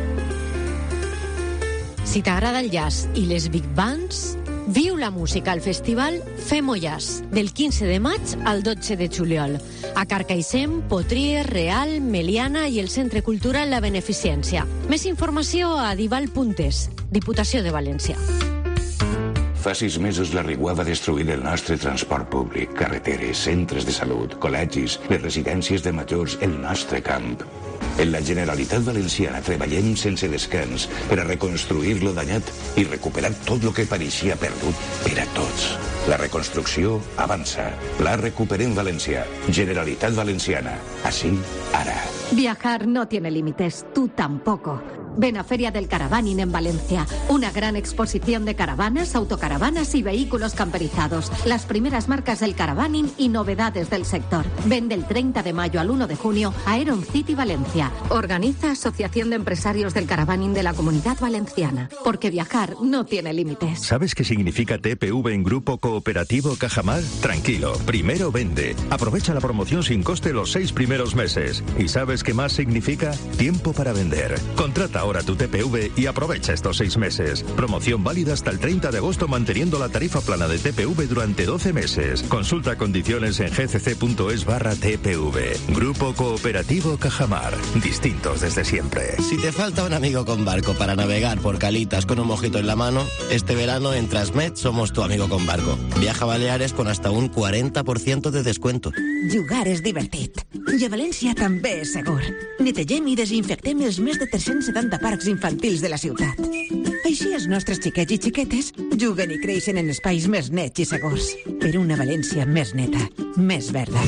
Si t'agrada el jazz i les big bands, viu la música al festival Femo Jazz, del 15 de maig al 12 de juliol. A Carcaixent, Potries, Real, Meliana i el Centre Cultural La Beneficència. Més informació a dival.es, Diputació de València. Fa 6 mesos la Rigua va destruir el nostre transport públic, carreteres, centres de salut, col·legis, les residències de majors, el nostre camp. En la Generalitat Valenciana treballem sense descans per a reconstruir lo danyat i recuperar tot lo que pareixia perdut per a tots. La reconstrucció avança. La recuperem València. Generalitat Valenciana. Así, ara. Viajar no tiene límites, tú tampoco. Ven a Feria del Caravaning en Valencia. Una gran exposición de caravanas, autocaravanas y vehículos camperizados. Las primeras marcas del caravaning y novedades del sector. Ven del 30 de mayo al 1 de junio a Aeron City Valencia. Organiza Asociación de Empresarios del Caravaning de la Comunidad Valenciana. Porque viajar no tiene límites. ¿Sabes qué significa TPV en Grupo Cooperativo Cajamar? Tranquilo, primero vende. Aprovecha la promoción sin coste los 6 primeros meses. ¿Y sabes qué más significa? Tiempo para vender. Contrata ahora tu TPV y aprovecha estos 6 meses. Promoción válida hasta el 30 de agosto manteniendo la tarifa plana de TPV durante 12 meses. Consulta condiciones en gcc.es/TPV. Grupo Cooperativo Cajamar. Distintos desde siempre. Si te falta un amigo con barco para navegar por calitas con un mojito en la mano, este verano en Transmet somos tu amigo con barco. Viaja a Baleares con hasta un 40% de descuento. Jugar és divertit. I a València també és segur. Netegem i desinfectem els més de 370 parcs infantils de la ciutat. Així els nostres xiquets i xiquetes juguen i creixen en espais més nets i segurs. Per una València més neta, més verda.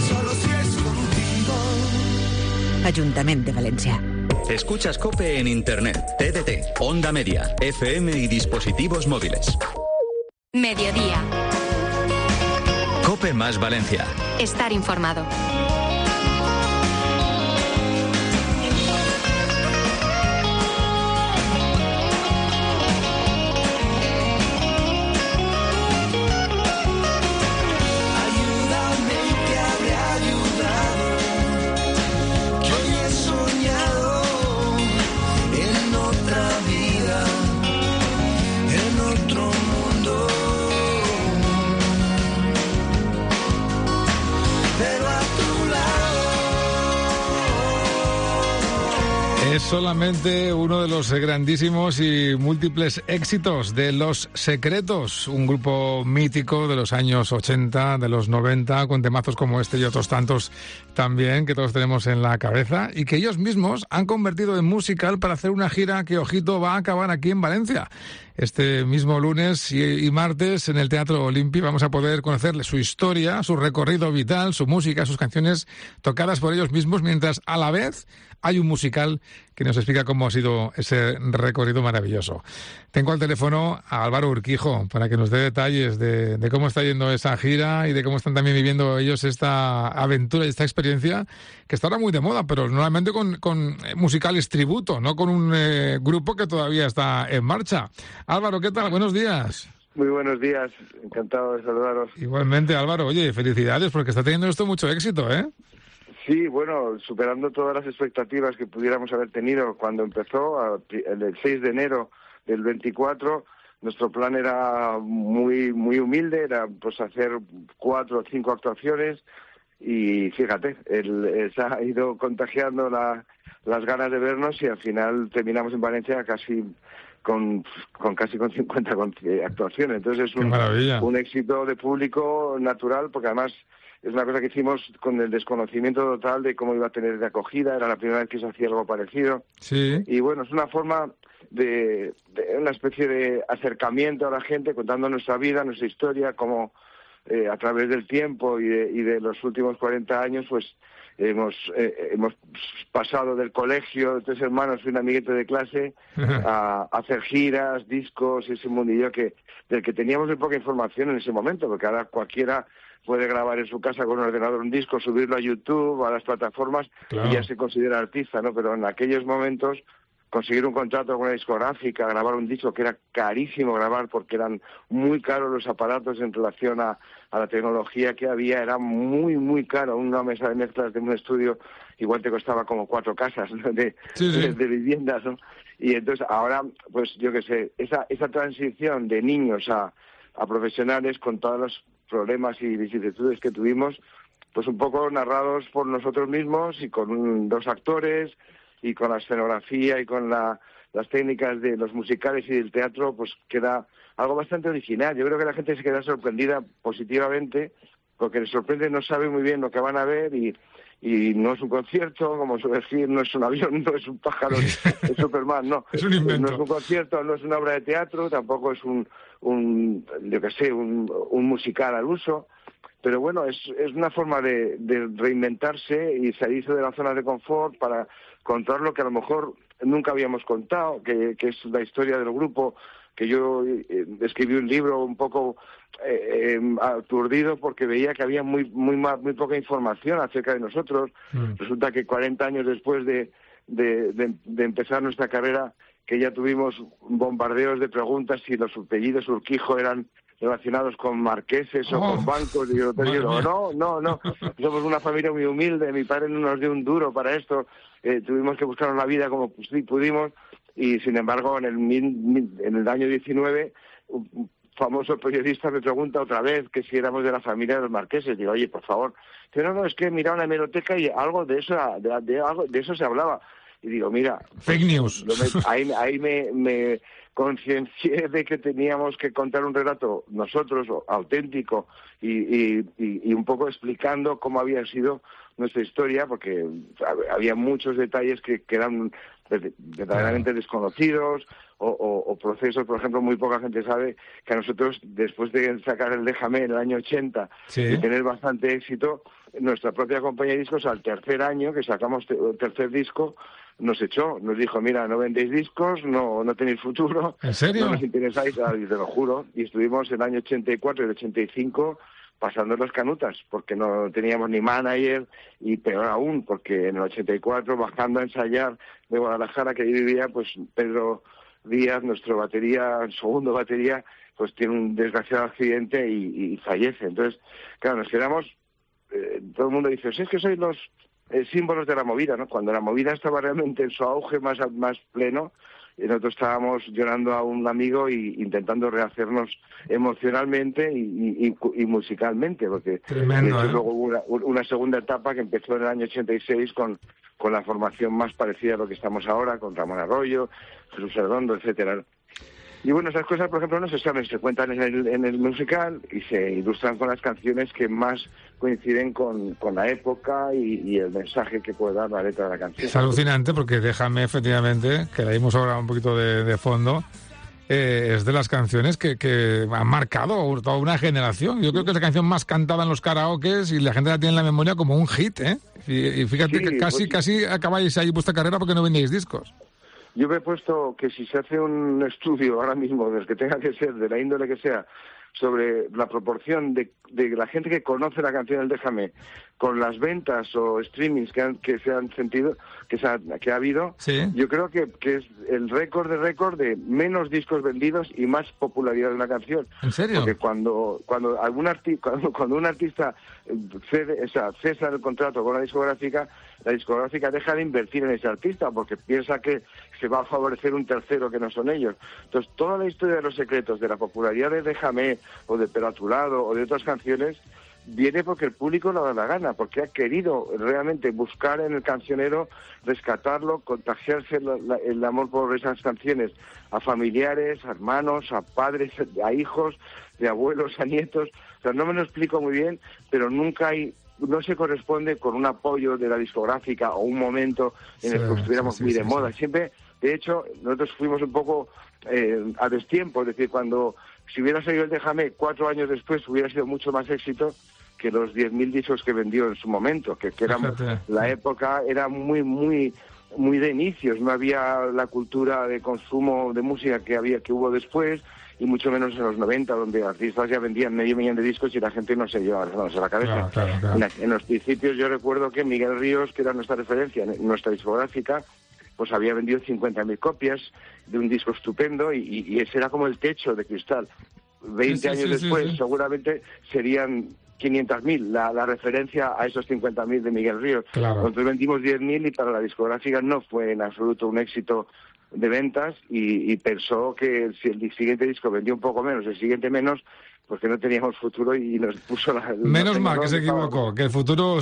Ajuntament de València. Escuchas COPE en Internet, TDT, Onda Media, FM y dispositivos móviles. Mediodía. COPE más Valencia. Estar informado. Es solamente uno de los grandísimos y múltiples éxitos de Los Secretos, un grupo mítico de los años 80, de los 90, con temazos como este y otros tantos también que todos tenemos en la cabeza, y que ellos mismos han convertido en musical para hacer una gira que, ojito, va a acabar aquí en Valencia. Este mismo lunes y martes en el Teatro Olimpi vamos a poder conocerle su historia, su recorrido vital, su música, sus canciones tocadas por ellos mismos, mientras a la vez hay un musical que nos explica cómo ha sido ese recorrido maravilloso. Tengo al teléfono a Álvaro Urquijo para que nos dé detalles de cómo está yendo esa gira y de cómo están también viviendo ellos esta aventura y esta experiencia que está ahora muy de moda, pero normalmente con musicales tributo, no con un grupo que todavía está en marcha. Álvaro, ¿qué tal? Buenos días. Muy buenos días, encantado de saludaros. Igualmente, Álvaro. Oye, felicidades porque está teniendo esto mucho éxito, ¿eh? Sí, bueno, superando todas las expectativas que pudiéramos haber tenido cuando empezó, el 6 de enero del 24, nuestro plan era muy humilde, era pues hacer 4 o 5 actuaciones y fíjate, se ha ido contagiando las ganas de vernos y al final terminamos en Valencia casi con 50 actuaciones. Entonces es un éxito de público natural, porque además es una cosa que hicimos con el desconocimiento total de cómo iba a tener de acogida. Era la primera vez que se hacía algo parecido. Sí. Y bueno, es una forma de una especie de acercamiento a la gente, contando nuestra vida, nuestra historia, cómo a través del tiempo y de los últimos 40 años, pues hemos pasado del colegio, 3 hermanos y un amiguete de clase, a hacer giras, discos, ese mundillo del que teníamos muy poca información en ese momento, porque ahora cualquiera puede grabar en su casa con un ordenador un disco, subirlo a YouTube, a las plataformas, claro, y ya se considera artista, ¿no? Pero en aquellos momentos conseguir un contrato con una discográfica, grabar un disco que era carísimo grabar porque eran muy caros los aparatos en relación a la tecnología que había, era muy caro. Una mesa de mezclas de un estudio igual te costaba como 4 casas, ¿no? de viviendas, ¿no? Y entonces ahora, pues yo qué sé, esa transición de niños a profesionales con todos los problemas y vicisitudes que tuvimos, pues un poco narrados por nosotros mismos y con 2 actores y con la escenografía y con las técnicas de los musicales y del teatro, pues queda algo bastante original. Yo creo que la gente se queda sorprendida positivamente, porque les sorprende, no sabe muy bien lo que van a ver y no es un concierto, como suele decir, no es un avión, no es un pájaro, es Superman, no. Es un invento. No es un concierto, no es una obra de teatro, tampoco es un musical al uso. Pero bueno, es una forma de reinventarse y salirse de la zona de confort para contar lo que a lo mejor nunca habíamos contado, que es la historia del grupo, que yo escribí un libro un poco aturdido porque veía que había muy poca información acerca de nosotros. Resulta que 40 años después de empezar nuestra carrera, que ya tuvimos bombardeos de preguntas si los apellidos Urquijo eran relacionados con marqueses o con bancos, y yo te digo, no, somos una familia muy humilde, mi padre no nos dio un duro para esto, tuvimos que buscar la vida como pudimos, y sin embargo en el año 19 un famoso periodista me pregunta otra vez que si éramos de la familia de los marqueses. Digo, oye, por favor, pero no, es que miraba una hemeroteca y algo de eso se hablaba. Y digo, mira, fake news. Ahí me conciencié de que teníamos que contar un relato nosotros auténtico y un poco explicando cómo había sido nuestra historia, porque había muchos detalles que eran verdaderamente desconocidos o procesos. Por ejemplo, muy poca gente sabe que a nosotros, después de sacar el Déjame en el año 80 y tener bastante éxito, nuestra propia compañía de discos, al tercer año que sacamos el tercer disco, nos echó, nos dijo, mira, no vendéis discos, no tenéis futuro. ¿En serio? No nos interesáis, y te lo juro. Y estuvimos el año 84 y el 85 pasando las canutas, porque no teníamos ni manager, y peor aún, porque en el 84, bajando a ensayar de Guadalajara, que yo vivía, pues Pedro Díaz, nuestro segundo batería, pues tiene un desgraciado accidente y fallece. Entonces, claro, nos quedamos, todo el mundo dice, es que sois los símbolos de la movida, ¿no? Cuando la movida estaba realmente en su auge más pleno, y nosotros estábamos llorando a un amigo y intentando rehacernos emocionalmente y musicalmente, porque tremendo, luego hubo una segunda etapa que empezó en el año 86 con la formación más parecida a lo que estamos ahora, con Ramón Arroyo, Jesús Arredondo, etcétera. Y bueno, esas cosas, por ejemplo, no se saben, se cuentan en el musical y se ilustran con las canciones que más coinciden con la época y el mensaje que puede dar la letra de la canción. Es alucinante porque Déjame, efectivamente, que la vimos ahora un poquito de fondo, es de las canciones que han marcado toda una generación. Yo creo que es la canción más cantada en los karaokes y la gente la tiene en la memoria como un hit, ¿eh? Y fíjate que casi acabáis ahí vuestra carrera porque no vendíais discos. Yo me he puesto que si se hace un estudio ahora mismo, del que tenga que ser, de la índole que sea, sobre la proporción de la gente que conoce la canción del Déjame con las ventas o streamings que se han sentido, que ha habido, ¿sí? Yo creo que es el récord de menos discos vendidos y más popularidad de una canción. ¿En serio? Porque cuando un artista cesa el contrato con la discográfica deja de invertir en ese artista porque piensa que se va a favorecer un tercero que no son ellos. Entonces, toda la historia de los secretos de la popularidad de Déjame o de Pero a tu lado o de otras canciones viene porque el público lo da la gana, porque ha querido realmente buscar en el cancionero, rescatarlo, contagiarse el amor por esas canciones a familiares, a hermanos, a padres, a hijos, de abuelos, a nietos. O sea, no me lo explico muy bien, pero no se corresponde con un apoyo de la discográfica o un momento en el que estuviéramos muy de moda. Siempre, de hecho, nosotros fuimos un poco a destiempo, es decir, si hubiera salido el Déjame 4 años después hubiera sido mucho más éxito que los 10.000 discos que vendió en su momento, que la época era muy muy de inicios, no había la cultura de consumo de música que hubo después, y mucho menos en los 90, donde artistas ya vendían 500.000 de discos y la gente no se llevaba las manos a la cabeza. Claro. En los principios yo recuerdo que Miguel Ríos, que era nuestra referencia, nuestra discográfica, pues había vendido 50.000 copias de un disco estupendo y ese era como el techo de cristal. 20 años después seguramente serían 500.000 la referencia a esos 50.000 de Miguel Ríos. Claro. Nosotros vendimos 10.000 y para la discográfica no fue en absoluto un éxito de ventas y pensó que si el siguiente disco vendió un poco menos, el siguiente menos, porque no teníamos futuro y nos puso la... Menos mal que se equivocó, que el futuro...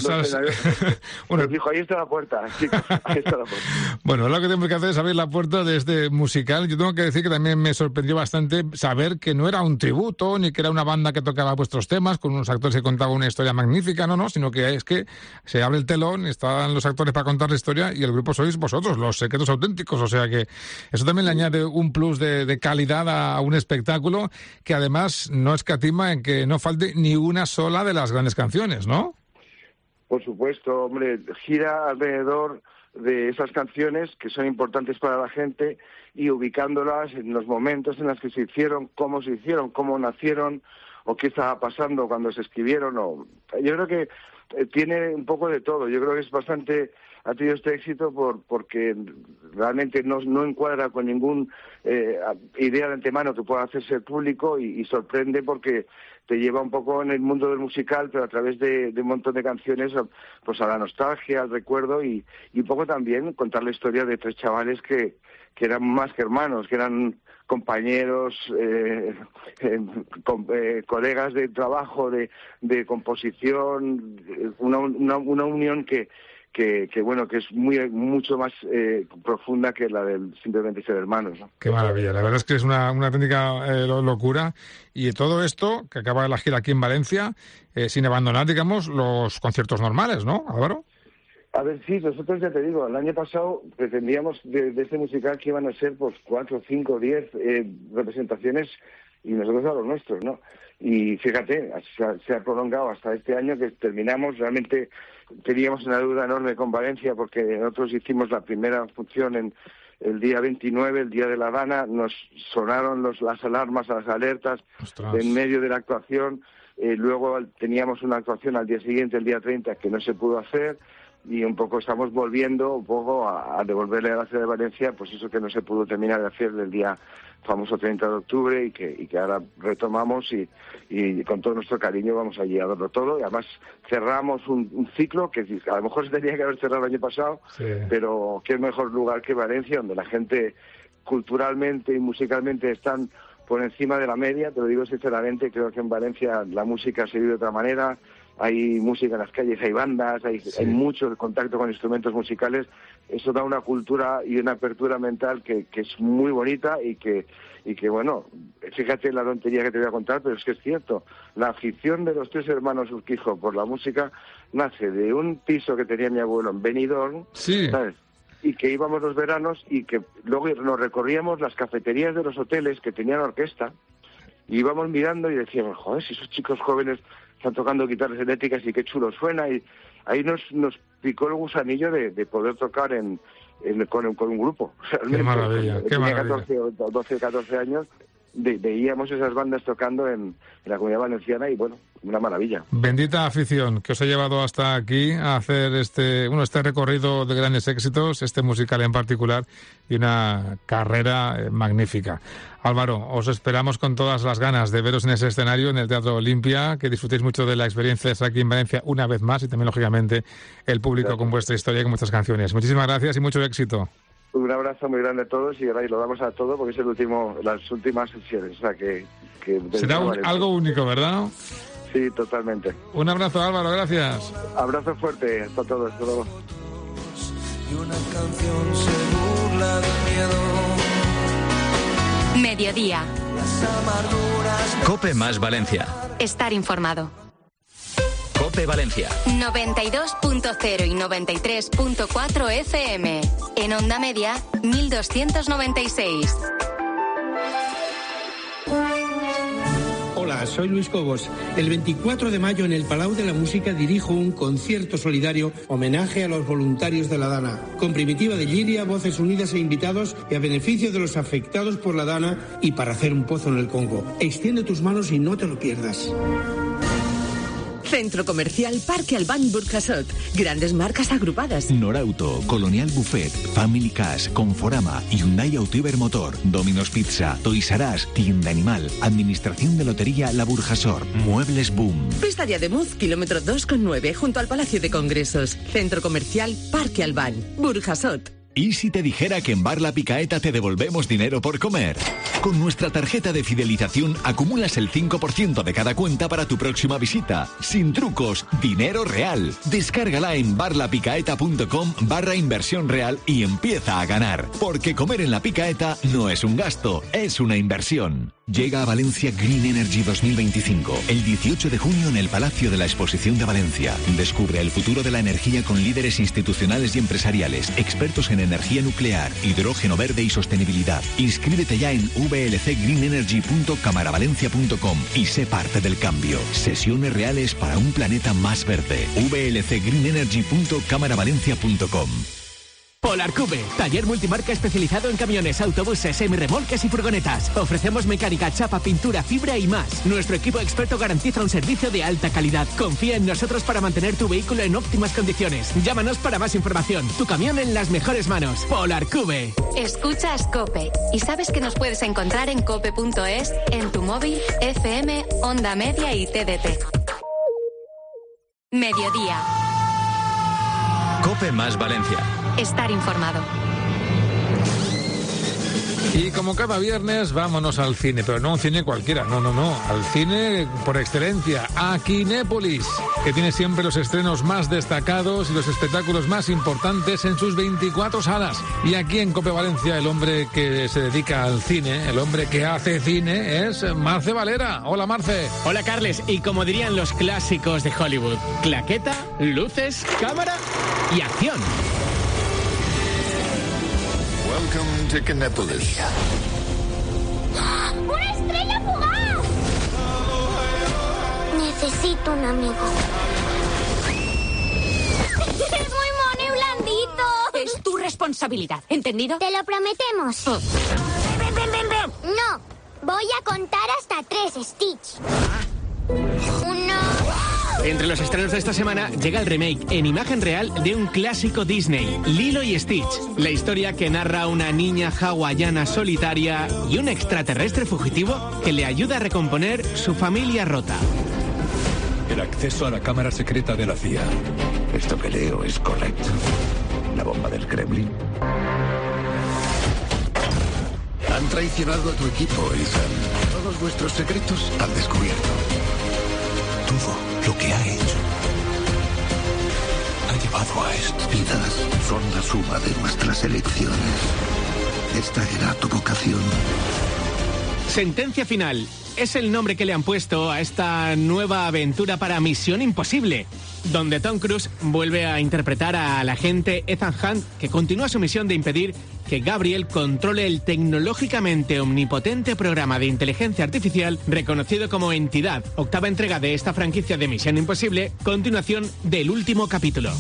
Bueno, dijo, ahí está la puerta, chicos, ahí está la puerta. Bueno, lo que tenemos que hacer es abrir la puerta de este musical. Yo tengo que decir que también me sorprendió bastante saber que no era un tributo, ni que era una banda que tocaba vuestros temas, con unos actores que contaban una historia magnífica, no, sino que es que se abre el telón, están los actores para contar la historia y el grupo sois vosotros, los secretos auténticos, o sea que eso también le añade un plus de calidad a un espectáculo que además no escatima en que no falte ni una sola de las grandes canciones, ¿no? Por supuesto, hombre, gira alrededor de esas canciones que son importantes para la gente y ubicándolas en los momentos en los que se hicieron, cómo nacieron o qué estaba pasando cuando se escribieron. Yo creo que tiene un poco de todo. Yo creo que ha tenido este éxito porque realmente no encuadra con ningún idea de antemano que pueda hacerse el público y sorprende porque te lleva un poco en el mundo del musical, pero a través de un montón de canciones pues a la nostalgia, al recuerdo y un poco también contar la historia de 3 chavales que eran más que hermanos, que eran compañeros, colegas de trabajo, de composición, una unión que es mucho más profunda que la del simplemente ser hermanos, ¿no? Qué maravilla, la verdad es que es una auténtica locura. Y todo esto, que acaba la gira aquí en Valencia, sin abandonar, digamos, los conciertos normales, ¿no, Álvaro? A ver, sí, nosotros ya te digo, el año pasado pretendíamos de este musical que iban a ser pues 4, 5, 10 representaciones y nosotros a los nuestros, ¿no? Y fíjate, se ha prolongado hasta este año que terminamos. Realmente teníamos una deuda enorme con Valencia porque nosotros hicimos la primera función el día 29, el día de La Dana, nos sonaron las alarmas, las alertas. ¡Ostras! En medio de la actuación. Luego teníamos una actuación al día siguiente, el día 30, que no se pudo hacer, y un poco estamos volviendo un poco a devolverle a la ciudad de Valencia pues eso que no se pudo terminar de hacer del día famoso 30 de octubre y que ahora retomamos y con todo nuestro cariño vamos allí a verlo todo. Y además cerramos un ciclo que a lo mejor se tenía que haber cerrado el año pasado, sí, pero qué mejor lugar que Valencia, donde la gente culturalmente y musicalmente están por encima de la media. Te lo digo sinceramente, creo que en Valencia la música se vive de otra manera. Hay música en las calles, hay bandas, hay mucho contacto con instrumentos musicales. Eso da una cultura y una apertura mental que es muy bonita y que bueno, fíjate la tontería que te voy a contar, pero es que es cierto. La afición de los 3 hermanos Urquijo por la música nace de un piso que tenía mi abuelo en Benidorm, ¿sabes? Y que íbamos los veranos y que luego nos recorríamos las cafeterías de los hoteles que tenían orquesta y íbamos mirando y decíamos, joder, si esos chicos jóvenes están tocando guitarras eléctricas y qué chulo suena. Y ahí nos picó el gusanillo de poder tocar con un grupo. Realmente, qué maravilla, qué maravilla. 12, 14 años veíamos esas bandas tocando en la Comunidad Valenciana y bueno, una maravilla. Bendita afición que os ha llevado hasta aquí a hacer este recorrido de grandes éxitos, este musical en particular, y una carrera magnífica. Álvaro, os esperamos con todas las ganas de veros en ese escenario, en el Teatro Olimpia, que disfrutéis mucho de la experiencia de estar aquí en Valencia una vez más y también, lógicamente, el público Gracias. Con vuestra historia y con vuestras canciones. Muchísimas gracias y mucho éxito. Un abrazo muy grande a todos y ahora lo damos a todo porque es las últimas sesiones. O sea que será algo único, ¿verdad? Sí, totalmente. Un abrazo, Álvaro, gracias. Abrazo fuerte a todos. Hasta luego. Y una canción se burla del miedo. Mediodía. COPE más Valencia. Estar informado. COPE Valencia. 92.0 y 93.4 FM. En onda media, 1296. Hola, soy Luis Cobos. El 24 de mayo en el Palau de la Música dirijo un concierto solidario homenaje a los voluntarios de la Dana, con Primitiva de Llíria, Voces Unidas e invitados y a beneficio de los afectados por la Dana y para hacer un pozo en el Congo. Extiende tus manos y no te lo pierdas. Centro Comercial Parque Albán Burjasot. Grandes marcas agrupadas. Norauto, Colonial Buffet, Family Cash, Conforama, Hyundai Autiver Motor, Domino's Pizza, Toys R Us, Tienda Animal, Administración de Lotería La Burjasor, Muebles Boom. Pista de Ademuz, kilómetro 2,9, junto al Palacio de Congresos. Centro Comercial Parque Albán Burjasot. ¿Y si te dijera que en Bar La Picaeta te devolvemos dinero por comer? Con nuestra tarjeta de fidelización acumulas el 5% de cada cuenta para tu próxima visita. Sin trucos, dinero real. Descárgala en barlapicaeta.com/inversión real y empieza a ganar. Porque comer en La Picaeta no es un gasto, es una inversión. Llega a Valencia Green Energy 2025, el 18 de junio en el Palacio de la Exposición de Valencia. Descubre el futuro de la energía con líderes institucionales y empresariales, expertos en energía nuclear, hidrógeno verde y sostenibilidad. Inscríbete ya en vlcgreenenergy.camaravalencia.com y sé parte del cambio. Sesiones reales para un planeta más verde. vlcgreenenergy.camaravalencia.com. Polar Cube, taller multimarca especializado en camiones, autobuses, semirremolques y furgonetas. Ofrecemos mecánica, chapa, pintura, fibra y más. Nuestro equipo experto garantiza un servicio de alta calidad. Confía en nosotros para mantener tu vehículo en óptimas condiciones. Llámanos para más información. Tu camión en las mejores manos. Polar Cube. Escuchas COPE y sabes que nos puedes encontrar en cope.es, en tu móvil, FM, onda media y TDT. Mediodía. COPE más Valencia. Estar informado. Y como cada viernes, vámonos al cine, pero no un cine cualquiera, no, al cine por excelencia, Aquinépolis, que tiene siempre los estrenos más destacados y los espectáculos más importantes en sus 24 salas. Y aquí en COPE Valencia, el hombre que se dedica al cine, el hombre que hace cine, es Marce Valera. Hola, Marce. Hola, Carles. Y como dirían los clásicos de Hollywood, claqueta, luces, cámara y acción. Welcome to Aquinépolis. ¡Una estrella fugaz! Necesito un amigo. ¡Es muy mono y blandito! Es tu responsabilidad, ¿entendido? Te lo prometemos. No, voy a contar hasta 3, Stitch. 1... Entre los estrenos de esta semana llega el remake en imagen real de un clásico Disney, Lilo y Stitch. La historia que narra una niña hawaiana solitaria y un extraterrestre fugitivo que le ayuda a recomponer su familia rota. El acceso a la cámara secreta de la CIA. Esto que leo es correcto. ¿La bomba del Kremlin? Han traicionado a tu equipo, Ethan. Todos vuestros secretos han descubierto. Todo lo que ha hecho ha llevado a esto. Vidas son la suma de nuestras elecciones. Esta era tu vocación. Sentencia final. Es el nombre que le han puesto a esta nueva aventura para Misión Imposible, donde Tom Cruise vuelve a interpretar al agente Ethan Hunt, que continúa su misión de impedir que Gabriel controle el tecnológicamente omnipotente programa de inteligencia artificial reconocido como Entidad. Octava entrega de esta franquicia de Misión Imposible, continuación del último capítulo.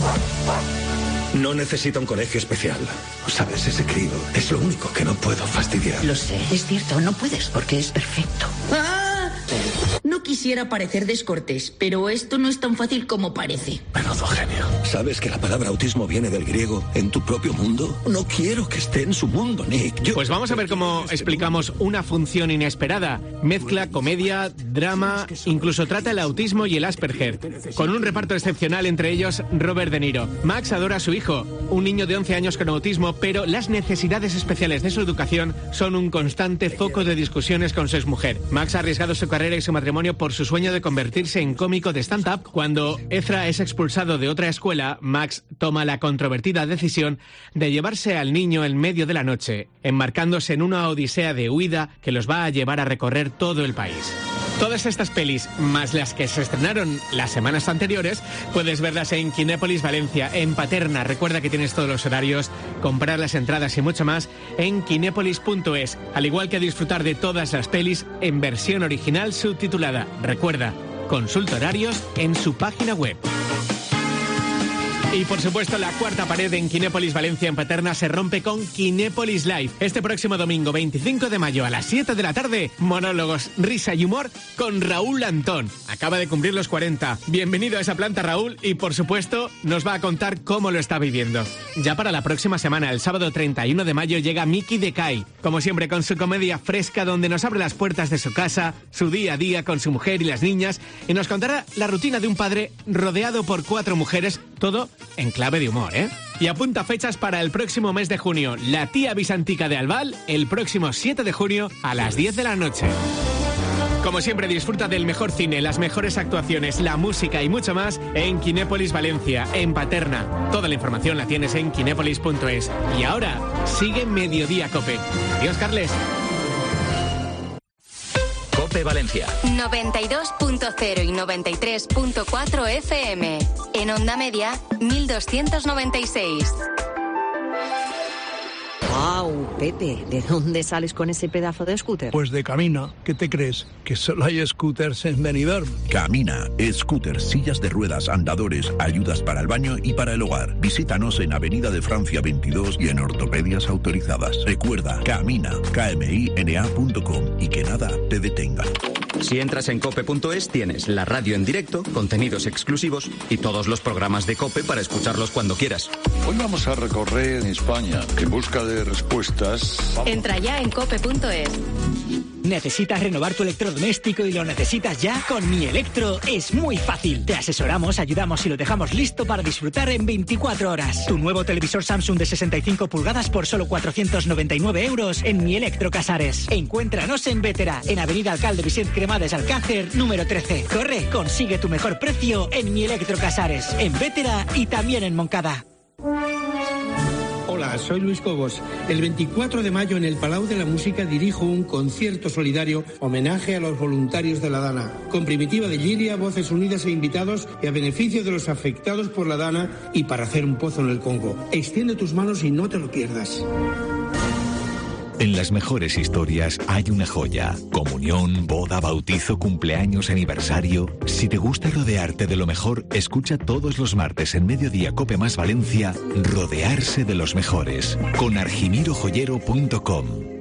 No necesita un colegio especial. ¿Sabes? Ese crío es lo único que no puedo fastidiar. Lo sé, es cierto, no puedes porque es perfecto. ¡Ah! No quisiera parecer descortés, pero esto no es tan fácil como parece. Menudo genio. ¿Sabes que la palabra autismo viene del griego en tu propio mundo? No quiero que esté en su mundo, Nick. Pues vamos a ver cómo explicamos una función inesperada. Mezcla comedia, drama, incluso trata el autismo y el Asperger. Con un reparto excepcional, entre ellos Robert De Niro. Max adora a su hijo, un niño de 11 años con autismo, pero las necesidades especiales de su educación son un constante foco de discusiones con su exmujer. Max ha arriesgado su carrera y su matrimonio por su sueño de convertirse en cómico de stand-up. Cuando Ezra es expulsado de otra escuela, Max toma la controvertida decisión de llevarse al niño en medio de la noche, embarcándose en una odisea de huida que los va a llevar a recorrer todo el país. Todas estas pelis, más las que se estrenaron las semanas anteriores, puedes verlas en Kinépolis Valencia, en Paterna. Recuerda que tienes todos los horarios, comprar las entradas y mucho más en kinépolis.es, al igual que disfrutar de todas las pelis en versión original subtitulada. Recuerda, consulta horarios en su página web. Y por supuesto, la cuarta pared en Kinépolis Valencia en Paterna se rompe con Kinépolis Live. Este próximo domingo 25 de mayo a las 7 de la tarde, monólogos, risa y humor con Raúl Antón. Acaba de cumplir los 40. Bienvenido a esa planta, Raúl, y por supuesto nos va a contar cómo lo está viviendo. Ya para la próxima semana, el sábado 31 de mayo, llega Miki de Kai. Como siempre, con su comedia fresca donde nos abre las puertas de su casa, su día a día con su mujer y las niñas, y nos contará la rutina de un padre rodeado por 4 mujeres, todo en clave de humor, ¿eh? Y apunta fechas para el próximo mes de junio. La tía Bisantica de Albal, el próximo 7 de junio a las 10 de la noche. Como siempre, disfruta del mejor cine, las mejores actuaciones, la música y mucho más en Kinépolis Valencia, en Paterna. Toda la información la tienes en kinépolis.es. Y ahora, sigue Mediodía Cope. Adiós, Carles. Cope Valencia. 92.0 y 93.4 FM. En onda media, 1296. ¡Wow, Pepe! ¿De dónde sales con ese pedazo de scooter? Pues de Camina. ¿Qué te crees? ¿Que solo hay scooters en Benidorm? Camina. Scooters, sillas de ruedas, andadores, ayudas para el baño y para el hogar. Visítanos en Avenida de Francia 22 y en ortopedias autorizadas. Recuerda, Camina, kmina.com y que nada te detenga. Si entras en cope.es tienes la radio en directo, contenidos exclusivos y todos los programas de Cope para escucharlos cuando quieras. Hoy vamos a recorrer España en busca de respuestas. Entra ya en cope.es. ¿Necesitas renovar tu electrodoméstico y lo necesitas ya? Con Mi Electro es muy fácil. Te asesoramos, ayudamos y lo dejamos listo para disfrutar en 24 horas. Tu nuevo televisor Samsung de 65 pulgadas por solo 499 euros en Mi Electro Casares. Encuéntranos en Vétera, en Avenida Alcalde Vicent Cremades Alcácer, número 13. Corre, consigue tu mejor precio en Mi Electro Casares, en Vétera y también en Moncada. Hola, soy Luis Cobos. El 24 de mayo en el Palau de la Música dirijo un concierto solidario homenaje a los voluntarios de la Dana, con Primitiva de Llíria, Voces Unidas e invitados y a beneficio de los afectados por la Dana y para hacer un pozo en el Congo. Extiende tus manos y no te lo pierdas. En las mejores historias hay una joya. Comunión, boda, bautizo, cumpleaños, aniversario. Si te gusta rodearte de lo mejor, escucha todos los martes en Mediodía Cope Más Valencia, Rodearse de los Mejores, con argimirojoyero.com.